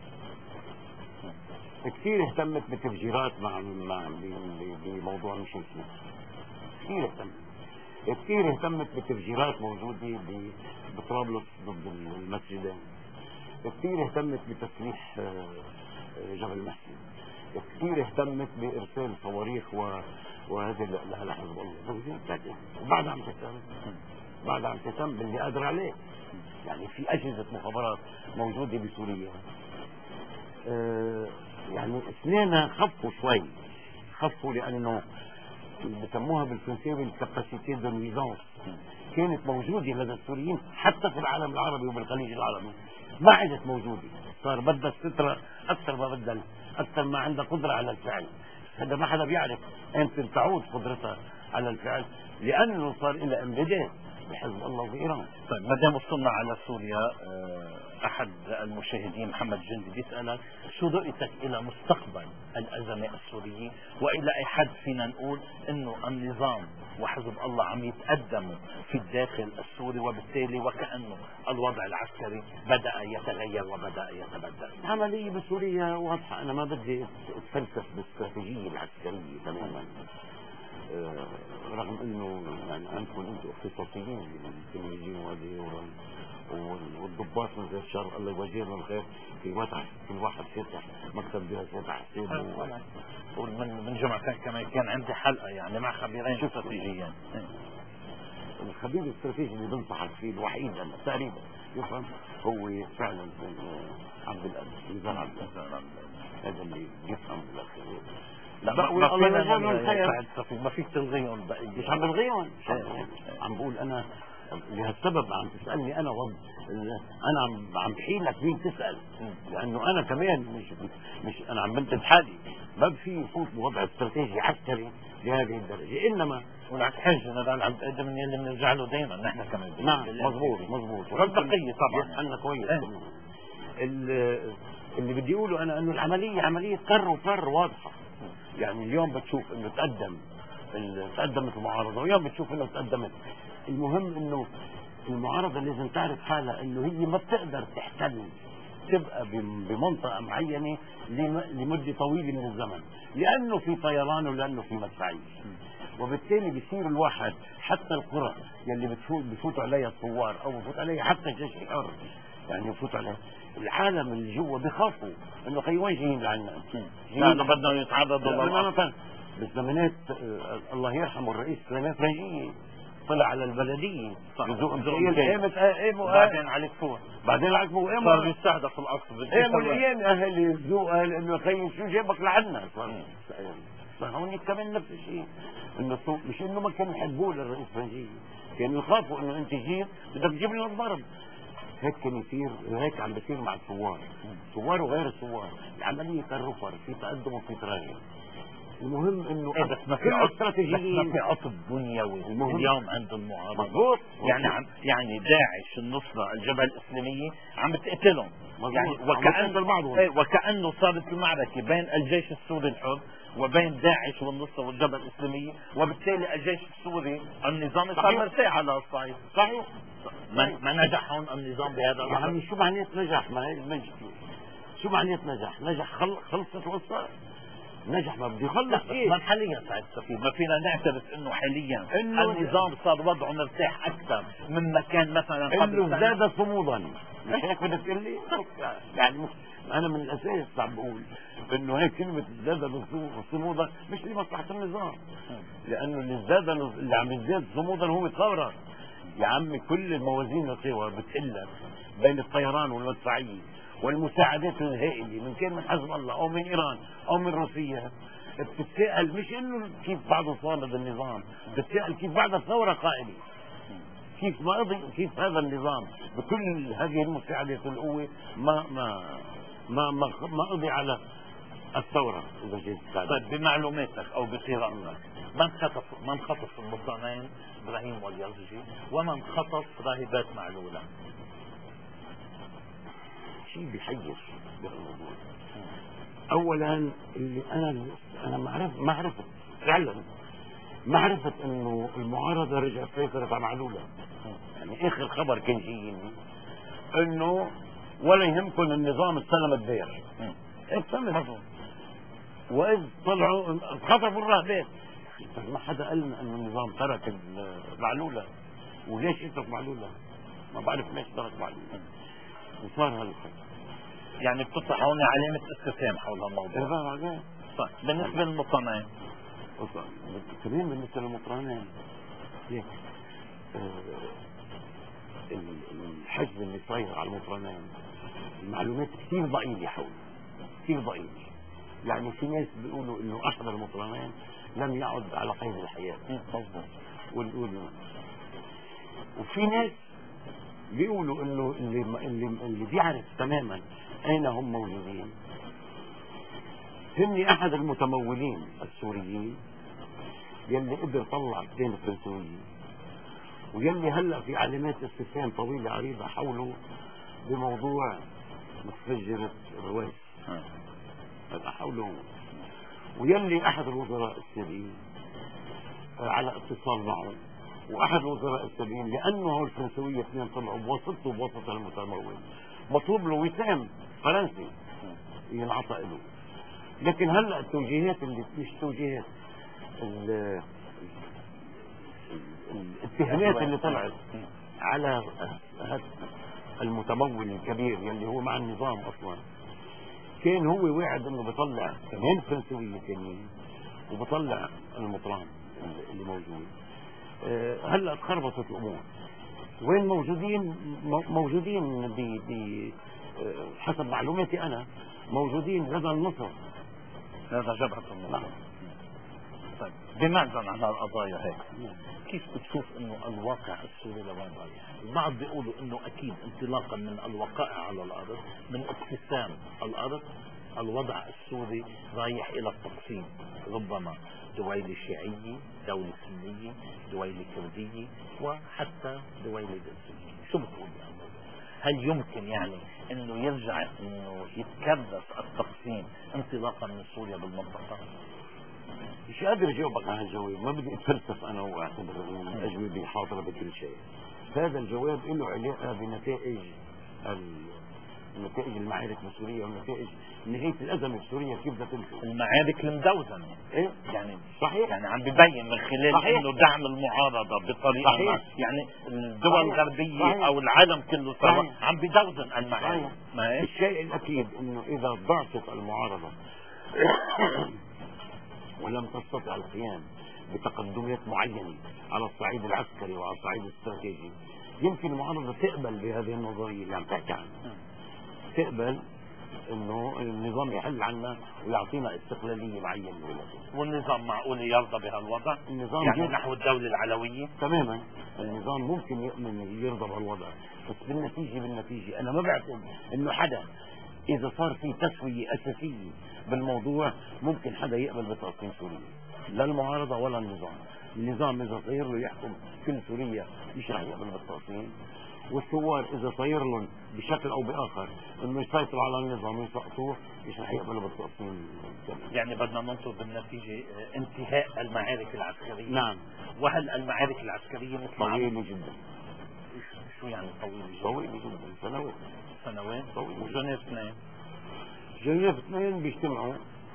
كثير اهتمت بتفجيرات مع مع بموضوع مشيل كثير اهتمت كثير اهتمت بتفجيرات موجوده بطرابلس ضد المسجدين، كثير اهتمت بتسليح جبل محسن، كثير اهتمت بارسال صواريخ و... وهذا لحزب الله، وبعد عم تهتم بعد عم تهتم باللي قادر عليه. يعني في اجهزه مخابرات موجوده بسوريا اه يعني اثنين خفوا شوي، خفوا لانه بسموها بالفرنساوي الكاباسيتي دو نويزانس كانت موجوده لدى السوريين حتى في العالم العربي وبالخليج العربي، ما عادت موجوده، صار بدها الستره اكثر ما بدها اكثر ما عندها قدره على الفعل. هذا ما حدا بيعرف امتى تعود قدرتها على الفعل لانه صار لها امدادات بحزب الله وايران. طيب ما دام وصلنا على سوريا، احد المشاهدين محمد جندي بيسالك شو رؤيتك الى مستقبل الازمه السوريه، والى اي حد فينا نقول انه النظام وحزب الله عم يتقدموا في الداخل السوري وبالتالي وكانه الوضع العسكري بدا يتغير وبدا يتبدل؟ العمليه بسوريا واضحه، انا ما بدي اتفلسف بالاستراتيجيه العسكريه تماما، أه رغم انه يعني عندكم انتم اختصاصيين بالتكنولوجيا وهذه والضباط من زي الشر الله يوجهنا الخير، في وضع كل واحد فاتح مكتب دراسات حساب ومن من جمعتين كمان كان عندي حلقه يعني مع خبيرين استراتيجيين. الخبير الاستراتيجي اللي بنصحك فيه الوحيد انا تقريبا يفهم هو فعلا عبد الأب نزار عبد الأب، هذا اللي بيفهم بالاخر. لا ما فينا ما فيك تلغيهم بقى، مش عم بلغيهم، عم بقول انا لهالسبب عم تسالني انا وض... انا عم عم بحيلك مين تسال، لانه انا كمان مش مش انا عم بنتج حالي، ما في فوت بوضع استراتيجي عسكري لهذه الدرجه، انما ولك حج انا عم بقدم اللي بنرجع له دائما نحن كمان. نعم مضبوط مضبوط منطقيه طبعا انا كويس. اللي بدي اقوله انا انه العمليه عمليه كر وفر واضحه، يعني اليوم بتشوف انه تقدم تقدمت المعارضه واليوم بتشوف انه تقدمت، المهم انه المعارضة لازم تعرف حالها انه هي ما بتقدر تحتل تبقى بمنطقة معينة لمدة طويلة من الزمن، لأنه في طيران ولأنه في مدفعية. وبالتالي بيصير الواحد حتى القرى يلي بتفوت بفوتوا عليها الثوار او بفوت عليها حتى الجيش الحر، يعني بفوت عليها العالم اللي جوا بخافوا انه خي وين جايين لعنا؟ لانه بدهم يتعرضوا للقصف. بالزمانات الله يرحمه الرئيس سليمان فرنجية طلع على البلدية بذوق قامت بعدين على الكفور بعدين على الكفور صار يستهدف القصف. قاموا الايام اهل الذوق قال انه خي شو جابك لعنا؟ فهون كمان نفس الشيء، انه مش انه ما كانوا يحبوه للرئيس فرنجية، كانوا يخافوا انه انت جيت بدك تجيب لنا الضرب. هيك كان يصير، هيك عم بيصير مع الثوار، الثوار وغير الثوار، العملية كالرفر في تقدم وفي تراجع. المهم انه إيه بس ما في عطب، بس ما في عطب بنيوي اليوم عند المعارضة. مضبوط. يعني عم يعني داعش النصرة الجبهة الإسلامية عم تقتلهم، يعني وكأنه ايه وكأنه صارت المعركة بين الجيش السوري الحر وبين داعش والنصرة والجبهة الإسلامية، وبالتالي الجيش السوري النظام صار مرتاح على الصعيد. صحيح. ما, ما نجح هون النظام بهذا الأمر. يعني شو معنات نجح؟ ما هي المشكلة. شو معنات نجح؟ نجح خل... خلصت القصة. نجح ما بده يخلص ايه؟ ما حاليا سعد سفير ما فينا نعترف انه حاليا إنه النظام صار وضعه مرتاح اكثر مما كان مثلا قبل انه ازداد صمودا. مش هيك بدك تقول لي؟ يعني مش انا من الاساس عم بقول انه هيك كلمه ازداد صمودا مش لمصلحه النظام، لانه اللي ازداد اللي عم يزداد صمودا هو الثوره. يا عمي كل الموازين القوى بتقلك بين الطيران والمدفعيه والمساعدات الهائله من كان من حزب الله او من ايران او من روسيا. بتتساءل مش انه كيف بعده صامد النظام، بتتساءل كيف بعد الثوره قائمه، كيف ما قضي كيف هذا النظام بكل هذه المساعدات القوه ما ما ما ما, ما قضي على الثوره. اذا جيت طيب بمعلوماتك او بقراءتك من خطف من خطف المصريين ابراهيم واليرجي ومن خطف راهبات معلوله؟ شيء بيحير بالموضوع. اولا اللي انا انا ما عرفت ما عرفت فعلا ما عرفت انه المعارضه رجعت سيطرت على معلوله. يعني اخر خبر كان جايني انه ولا يهمكم النظام استلم الدير. استلم واذ طلعوا خطفوا الراهبات. ما حدا قال لنا انه النظام ترك معلوله، وليش يترك معلوله؟ ما بعرف ليش ترك معلوله وصار هالخطر. يعني بتطلع هون علامة استفهام حول الموضوع. طيب بالنسبة للمطرنين كمان بالنسبة للمطرنين هيك الحجم اللي صاير على المطرنين المعلومات كثير ضئيلة حوله، كثير ضئيلة. يعني في ناس بيقولوا انه احد المطرنين لم يعد على قيد الحياة، وفي ناس بيقولوا انه اللي اللي اللي بيعرف تماما اين هم موجودين هن احد المتمولين السوريين يلي قدر طلع اثنين فرنسويين، ويلي هلا في علامات استفهام طويله عريضه حوله بموضوع متفجره الروايس. هذا حوله، ويلي احد الوزراء السوريين على اتصال معه، واحد الوزراء السابقين لانه الفرنسويه اثنين طلعوا بوسطه بوسط المتمول مطلوب له وسام فرنسي ينعطى له. لكن هلا التوجيهات اللي مش توجيهات الاتهامات اللي طلعت على هذا المتمول الكبير يلي هو مع النظام اصلا كان هو واعد انه بيطلع كمان فرنسويه ثانيين وبطلع المطران اللي موجود. هلا تخربطت الامور. وين موجودين؟ موجودين ب حسب معلوماتي انا موجودين لدى النصر، لدى جبهة النصر. طيب بمعزل عن القضايا هيك كيف بتشوف انه الواقع السوري لوين رايح؟ البعض بيقولوا انه اكيد انطلاقا من الوقائع على الارض من اقتسام الارض الوضع السوري رايح الى التقسيم، ربما دويلة شيعية، دولة سنية، دويلة كردية، وحتى دويلة بنسلية. شو بتقول يا أمر؟ هل يمكن يعني انه يرجع انه يتكرس التقسيم انطلاقا من سوريا بالمنطقة؟ مش قادر اجاوبك عن الجواب، ما بدي اتفلسف انا واعتبر ان الاجوبه حاضره بكل شيء. هذا الجواب له علاقه بنتائج نتائج المعارك السوريه ونتائج نهايه الازمه السوريه كيف بدها تنتهي. المعارك المدوزنه ايه يعني صحيح، يعني عم ببين من خلال صحيح. انه دعم المعارضه بطريقه صحيح. ما، يعني الدول صحيح. الغربيه صحيح. او العالم كله سوا صحيح. عم بدوزن المعارك. صحيح. ما هيك؟ الشيء الاكيد انه اذا ضعفت المعارضه ولم تستطع القيام بتقدمات معينه على الصعيد العسكري وعلى الصعيد الاستراتيجي، يمكن المعارضه تقبل بهذه النظريه اللي عم تحكي عنها، تقبل انه النظام يحل عنا ويعطينا استقلاليه معينه. والنظام معقول يرضى بهالوضع؟ النظام يعني جد. نحو الدوله العلويه تماما النظام ممكن يؤمن يرضى بهالوضع، بس بالنتيجه بالنتيجه انا ما بعتقد انه حدا اذا صار في تسويه اساسيه بالموضوع ممكن حدا يقبل بتقسيم سوريا، لا المعارضه ولا النظام. النظام اذا صير له يحكم كل سوريا مش رح يقبل بالتقسيم، والثوار اذا صير لهم بشكل او باخر انه يسيطروا على النظام ويسقطوه مش رح يقبلوا بالتقسيم. يعني بدنا ننظر بالنتيجه انتهاء المعارك العسكريه. نعم. وهل المعارك العسكريه مثل طويله جدا؟ شو يعني طويله جدا؟ طويله جدا، سنوات. سنوات. طويله. وجنيف اثنين جنيف اثنين بيجتمعوا.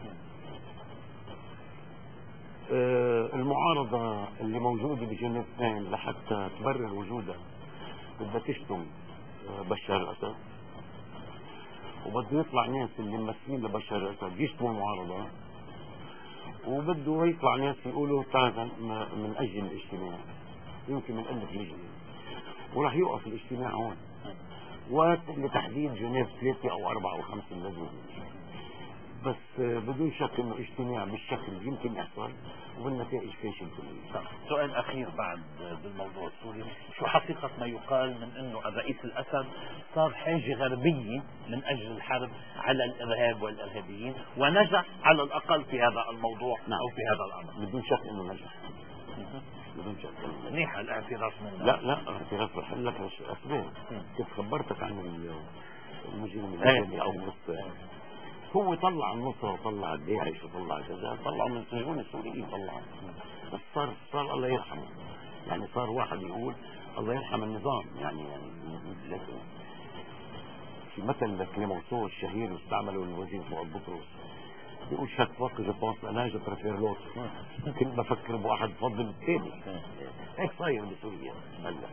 آه المعارضه اللي موجوده بجنيف اثنين لحتى تبرر وجودها بدها تشتم بشار الاسد، وبده يطلع ناس اللي ممثلين لبشار الاسد يشتموا المعارضه، وبده يطلع ناس يقولوا تعال من اجل الاجتماع، يمكن من الف لجنه، وراح يوقف الاجتماع هون وقت لتحديد جنيف ثلاثه او اربعه او خمسه لازم. بس بدون شك انه اجتماع بالشكل يمكن يحصل وبالنتائج فاشل كليا. سؤال اخير بعد بالموضوع السوري، شو حقيقه ما يقال من انه الرئيس الاسد صار حاجه غربيه من اجل الحرب على الارهاب والارهابيين ونجح على الاقل في هذا الموضوع؟ نعم. او في هذا الامر؟ بدون شك انه نجح. بدون شك. منيح الاعتراف منه. لا لا اعتراف رح لك اسباب. كيف خبرتك عن المجرم ايه. الاسلامي او النص. هو طلع النصرة وطلع الداعش وطلع كذا، طلعوا من السجون السوريين طلعوا، بس صار صار الله يرحمه، يعني صار واحد يقول الله يرحم النظام، يعني يعني في مثل كليمونسو الشهير استعمله الوزير فؤاد بطرس، بيقول شاك فوق جو بونس انا جو بريفير لوت، كل ما بفكر بواحد بفضل الثاني. هيك صاير بسوريا هلا.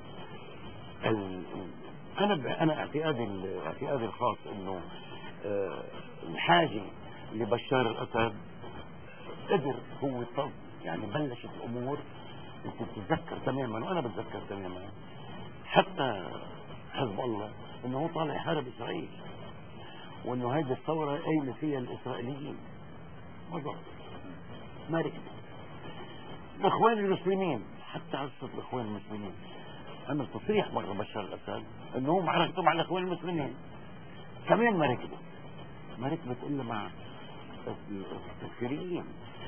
انا انا اعتقادي اعتقادي الخاص انه أه الحاجة لبشار الأسد قدر هو يصد، يعني بلشت الأمور أنت بتتذكر تماما وأنا بتذكر تماما حتى حزب الله أنه هو طالع حرب إسرائيل، وأنه هذه الثورة قايمة فيها الإسرائيليين ما ضبط ما ركبت. الإخوان المسلمين حتى عصة الإخوان المسلمين عمل تصريح مرة بشار الأسد أنه هم حركتهم على الإخوان المسلمين كمان ما ركبت، ما ركبت الا مع التكفيريين.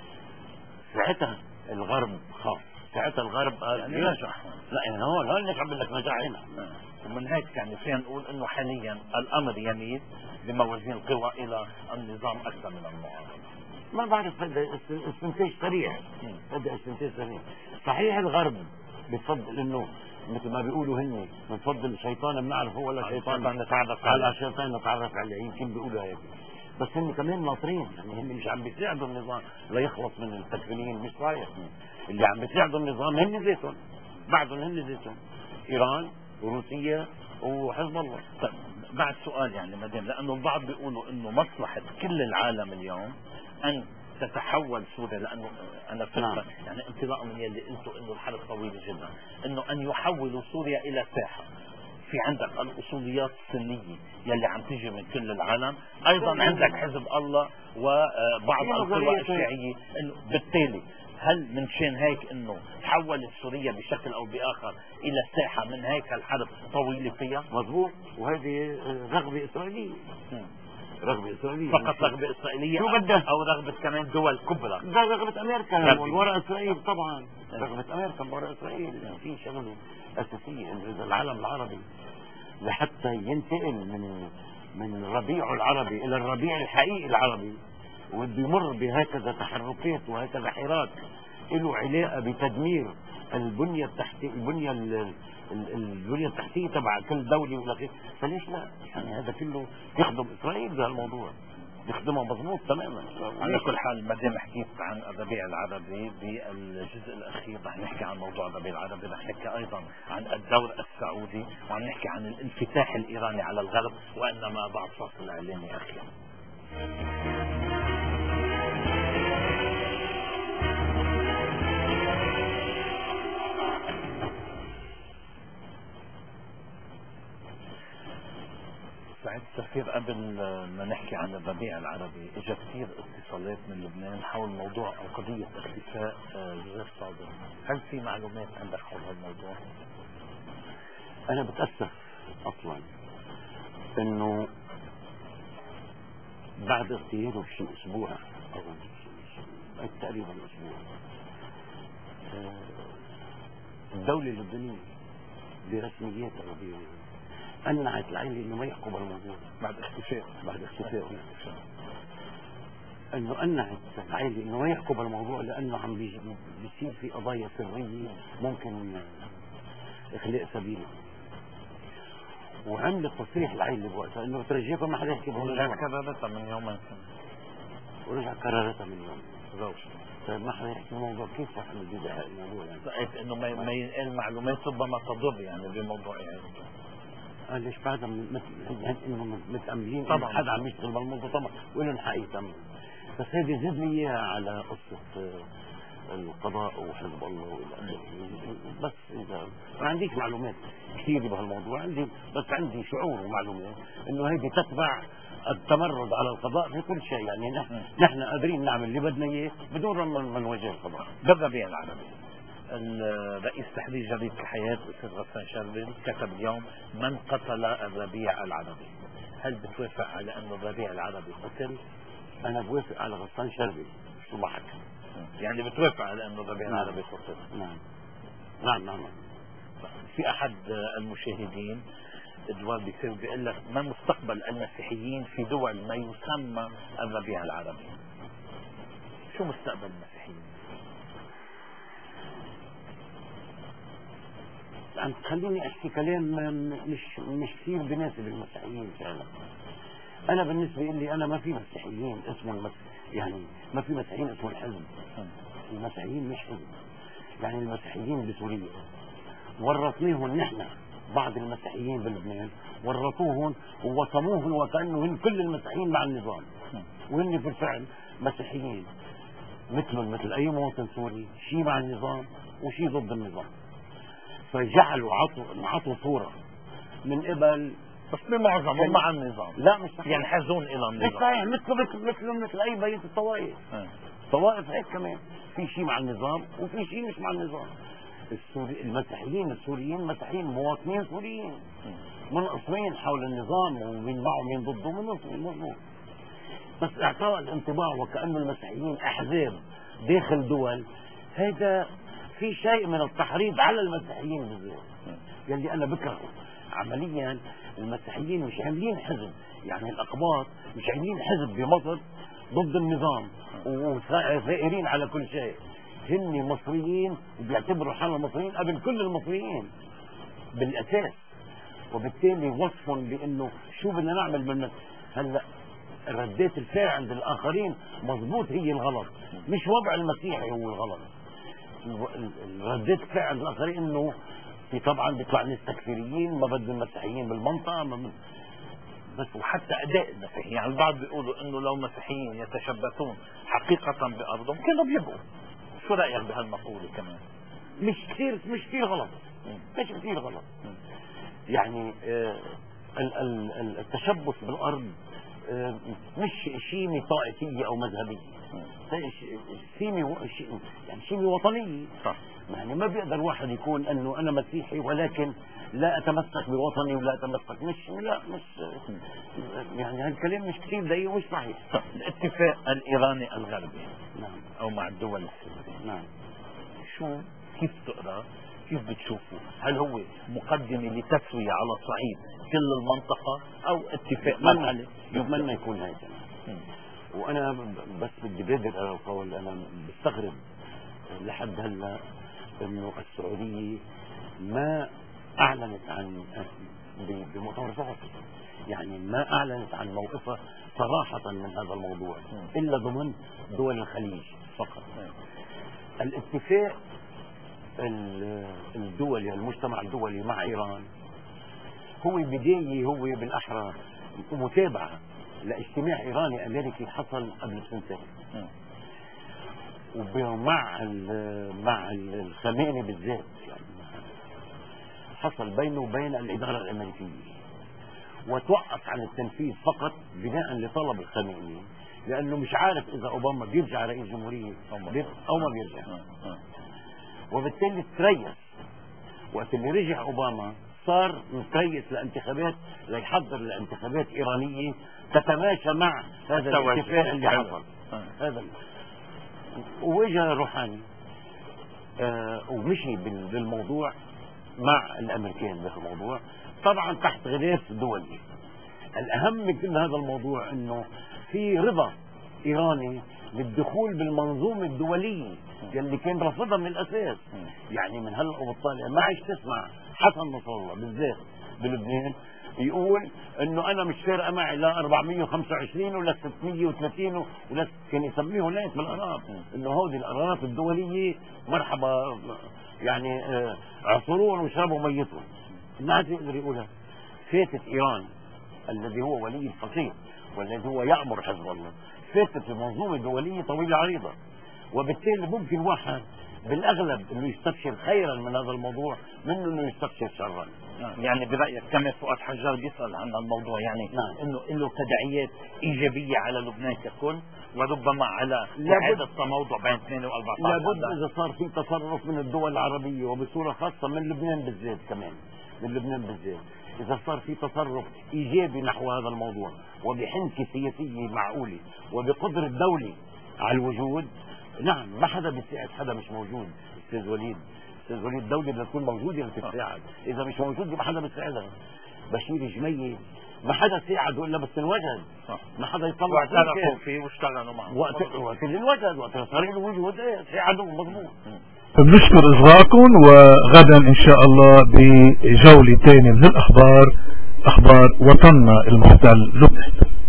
ساعتها الغرب خاف، ساعتها الغرب قال يعني نجح. لا يعني هون هون ليش عم بقول لك نجح هنا. ومن هيك يعني فينا نقول انه حاليا الامر يميل بموازين القوى الى النظام اكثر من المعارضه. ما بعرف هذا استنتاج سريع، هذا استنتاج سريع. صحيح الغرب بفضل انه مثل ما بيقولوا هن بنفضل الشيطان بنعرفه ولا شيطان نتعرف على شيطان نتعرف عليه، يمكن بيقولوا هيك، بس هن كمان ناطرين، يعني هن مش عم بيساعدوا النظام ليخلص من التكفيريين، مش صاير. اللي عم بيساعدوا النظام هن ذاتهم، بعدهم هن ذاتهم ايران وروسيا وحزب الله. طيب بعد سؤال يعني مدام، لانه البعض بيقولوا انه مصلحه كل العالم اليوم ان تتحول سوريا، لانه انا فكرة نعم. يعني انطلاقا من يلي قلتوا انه الحرب طويله جدا، انه ان يحولوا سوريا الى ساحه في عندك الاصوليات السنيه يلي عم تيجي من كل العالم، ايضا عندك حزب الله وبعض القوى الشيعيه، انه بالتالي هل من شان هيك انه تحولت سوريا بشكل او باخر الى ساحه من هيك الحرب طويله فيها؟ مظبوط، وهذه رغبه اسرائيليه. رغبة إسرائيلية فقط رغبة إسرائيلية شو بدها؟ أو رغبة كمان دول كبرى؟ ده رغبة أمريكا من وراء إسرائيل طبعا. رغبة أمريكا من وراء إسرائيل. يعني في شغلة أساسية إنه إذا العالم العربي لحتى ينتقل من من الربيع العربي إلى الربيع الحقيقي العربي وبده يمر بهكذا تحركات وهكذا حراك له علاقة بتدمير البنية التحتية البنية ال- ال- البنية التحتية تبع كل دولة ولا غير. فليش لا؟ يعني هذا كله يخدم إسرائيل بهالموضوع، يخدمها مضبوط تماما. على كل حال ما دام حكيت عن الربيع العربي بالجزء الاخير رح نحكي عن موضوع الربيع العربي، رح نحكي ايضا عن الدور السعودي وعم نحكي عن الانفتاح الايراني على الغرب، وانما بعد فاصل اعلاني اخير. سعيد السفير، قبل ما نحكي عن الربيع العربي اجى كثير اتصالات من لبنان حول موضوع او قضيه اختفاء جوزيف صادق، هل في معلومات عندك حول هالموضوع؟ أنا بتأسف أصلا إنه بعد اغتياله بشي أسبوع أو تقريبا أسبوع الدولة اللبنانية برسميات الربيع أنعت العائلة إنه ما يحكوا بالموضوع بعد اختفاء بعد اختفاء إنه أنعت العائلة إنه ما يحكوا بالموضوع لأنه عم بيصير في قضايا سرية ممكن إخلاء سبيله. وعملت تصريح العائلة بوقتها إنه ترجيكم ما حدا يحكي بالموضوع. ورجعت كررتها من يومين ورجعت كررتها من يوم زوج. طيب ما حدا يحكي بالموضوع، كيف رح نجيب الموضوع يعني؟ لقيت انه ما ما ينقل معلومات ربما تضر يعني بموضوع يعني. قال ليش بعدها مثل انه متأملين طبعا حدا عم يشتغل بالموضوع طبعا ولهم حق يتأمل. بس هذه زد لي اياها على قصة القضاء وحزب الله والى بس اذا ما عنديش معلومات كثير بهالموضوع، عندي بس عندي شعور ومعلومات انه هيدي تتبع التمرد على القضاء في كل شيء. يعني نحن نحن قادرين نعمل اللي بدنا اياه بدون ما نواجه القضاء. بالربيع العربي الرئيس تحرير جريدة الحياة الأستاذ غسان شربل كتب اليوم من قتل الربيع العربي، هل بتوافق على أن الربيع العربي قتل؟ أنا بوافق على غسان شربل شو ما حكى، يعني بتوافق على أن الربيع نعم. العربي قتل؟ نعم نعم نعم. في أحد المشاهدين ادوار بيصير بيقول لك ما مستقبل المسيحيين في دول ما يسمى الربيع العربي؟ شو مستقبل المسيحيين؟ عم تخليني احكي كلام مش مش كثير بناسب المسيحيين فعلا. انا بالنسبه لي انا ما في مسيحيين اسمه المس... يعني ما في مسيحيين اسمه الحزب. المسيحيين مش حزب. يعني المسيحيين بسوريا ورطناهم نحن بعض المسيحيين بلبنان ورطوهم ووصموهم وكانه هن كل المسيحيين مع النظام، وهن في الفعل مسيحيين مثلهم مثل اي مواطن سوري، شيء مع النظام وشيء ضد النظام. فجعلوا عطوا عطوا صورة من قبل بس بمعظمهم مع النظام. لا مش صحيح، ينحازون الى النظام. مش صحيح، مثل مثل مثل مثل اي بقية الطوائف. طوائف هيك كمان في شيء مع النظام وفي شيء مش مع النظام. السوري المسيحيين السوريين مسيحيين مواطنين سوريين منقسمين حول النظام ومين معه ومين ضده مظبوط. بس اعطاء الانطباع وكأنه المسيحيين احزاب داخل دول، هذا في شيء من التحريض على المسيحيين بالذات يلي انا بكرهه. عمليا المسيحيين مش عاملين حزب، يعني الاقباط مش عاملين حزب بمصر ضد النظام وثائرين على كل شيء. هن مصريين وبيعتبروا حالهم مصريين قبل كل المصريين بالاساس، وبالتالي وصفهم بانه شو بدنا نعمل بالمس هلا ردات الفعل عند الاخرين مضبوط هي الغلط، مش وضع المسيحي هو الغلط. ردات الفعل عند الاخرين انه في طبعا بيطلع ناس تكفيريين ما بدهم المسيحيين بالمنطقه ما من... بس وحتى اداء المسيحيين، يعني البعض بيقولوا انه لو مسيحيين يتشبثون حقيقه بارضهم كانوا بيبقوا. شو رايك بهالمقوله كمان؟ مش كثير مش كثير غلط، مش كثير غلط. يعني آه ال ال التشبث بالارض آه مش شيمه طائفيه او مذهبيه، شيمه يعني شيمه وطنيه. صح. يعني ما بيقدر واحد يكون انه انا مسيحي ولكن لا اتمسك بوطني ولا اتمسك مش لا مش يعني هالكلام مش كثير دقيق ومش صحيح. طب الاتفاق الايراني الغربي نعم او مع الدول السورية، نعم شو كيف تقرا كيف بتشوفه؟ هل هو مقدمه لتسويه على صعيد كل المنطقه او اتفاق مرحلي؟ بتمنى يكون هيك. وانا بس بدي بادر على القول، انا بستغرب لحد هلا انه السعوديه ما اعلنت عن بمؤتمر صحفي، يعني ما اعلنت عن موقفها صراحه من هذا الموضوع الا ضمن دول الخليج فقط. الاتفاق الدولي، المجتمع الدولي مع ايران هو بدايه، هو بالاحرى متابعه لاجتماع ايراني امريكي حصل قبل سنتين، ومع مع الخميني بالذات، يعني حصل بينه وبين الاداره الامريكيه، وتوقف عن التنفيذ فقط بناء لطلب الخميني، لانه مش عارف اذا اوباما بيرجع رئيس جمهوريه او ما بيرجع، وبالتالي تريث. وقت اللي رجع اوباما صار متريث لانتخابات، ليحضر لانتخابات ايرانيه تتماشى مع هذا الاتفاق اللي حصل. هذا وجه روحاني آه ومشي بالموضوع مع الامريكان بهذا الموضوع، طبعا تحت غلاف دولي. الاهم من كل هذا الموضوع انه في رضا ايراني للدخول بالمنظومه الدوليه يلي كان رافضها من الاساس. يعني من هلا وبالطالع ما عادش تسمع حسن نصر الله بالذات بلبنان يقول انه انا مش فارقه معي لا أربعمية وخمسة وعشرين ولا ستمية وثلاثين ولا كان يسميه هناك بالقرار انه هودي القرارات الدوليه مرحبا، يعني اعصروهم واشربوا ميتهم. ما عاد يقدر يقولها. فاتت ايران الذي هو ولي الفقيه والذي هو يامر حزب الله، فاتت المنظومه الدوليه طويله عريضه، وبالتالي ممكن واحد بالاغلب انه يستبشر خيرا من هذا الموضوع من انه يستبشر شرا. يعني برايك كمان فؤاد حجار بيسال عن الموضوع، يعني نعم. انه له تداعيات ايجابيه على لبنان ككل، وربما على اعاده تموضع بين اثنين وأربعة عشر. لابد اذا صار في تصرف من الدول العربيه وبصوره خاصه من لبنان بالذات، كمان من لبنان بالذات، اذا صار في تصرف ايجابي نحو هذا الموضوع وبحنكه سياسيه معقوله وبقدر الدوله على الوجود، نعم ما حدا بيساعد حدا مش موجود. استاذ وليد استاذ وليد الدولة بدها تكون موجودة لتساعد، إذا مش موجود ما حدا بيساعدها. بشير جميل ما حدا ساعده إلا بس انوجد، ما حدا يطلع واعترفوا فيه واشتغلوا معه وقت وقت اللي انوجد، وقت صار له وجود ساعدوه مضبوط. بنشكر إصغائكم، وغدا إن شاء الله بجولة ثانية من الأخبار، أخبار وطننا المحتل لبنان.